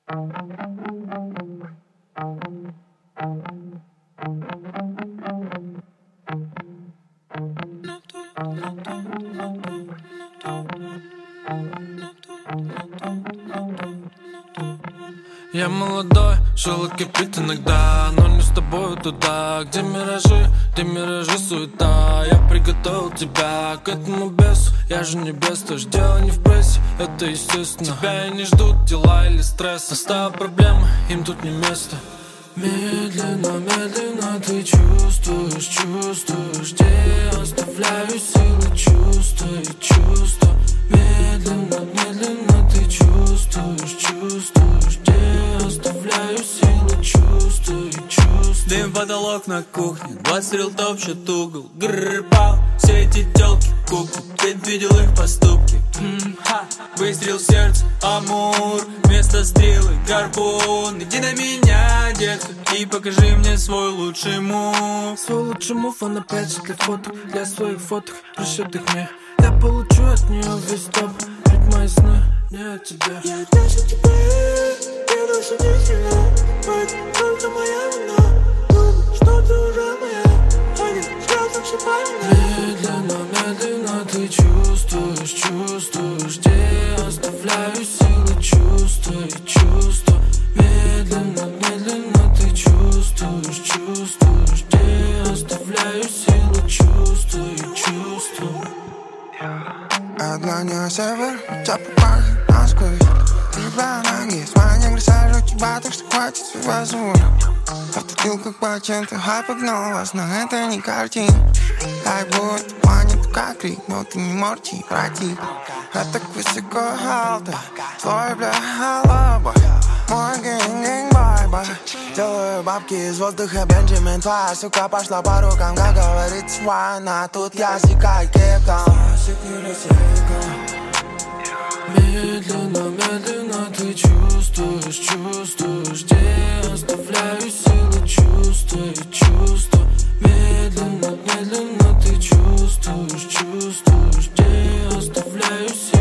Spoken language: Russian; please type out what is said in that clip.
Я молодой, желудь кипит иногда, но не с тобою туда, где миражи суета. Я приготовил тебя к этому бесу, я же не бес, то ж дело не в прессе, это естественно. Тебя и не ждут дела или стресс, оставь проблемы, им тут не место. Медленно, медленно ты чувствуешь, где я оставляю силы чувства и чувства. Медленно, медленно ты чувствуешь, где я оставляю силы чувства и чувства. Дым потолок на кухне, 20 стрел топчет угол. Грррр-пау, все эти тёлки куклы, ты видел их поступки. Выстрел в сердце, амур, вместо стрелы гарпун. Иди на меня, детка, и покажи мне свой лучший мув. Свой лучший мув, он опять же для фоток, для своих фоток, пришлет их мне. Я получу от нее весь топ, ведь мои сны не от тебя. Я дальше тебя, я дальше не себя. Это только моя вина. Думаю, что ты уже моя, а не сказал, что правильно. Медленно, медленно ты чувствуешь, где я оставляю силы чувства и чувства. Медленно, медленно ты чувствуешь, где я оставляю силы чувства и чувства. Одна не север, тебя попахнет насквозь. Тебя ноги, с моей не присажу тебя, так что хватит связывать. Повторил как пациент, хай погнал вас, но это не картин. Как будто планет, как крик, но ты не морти, братик. Я так высоко халта, твой бля халаба. Мой гэнг-бай-бай. Делаю бабки из воздуха, Бенджамин. Твоя сука пошла по рукам, как говорится, война. Тут я сикаю кептом. Медленно, медленно ты чувствуешь, где я оставляю силы чувства и чувства. Медленно, медленно ты чувствуешь, где я оставляю силы.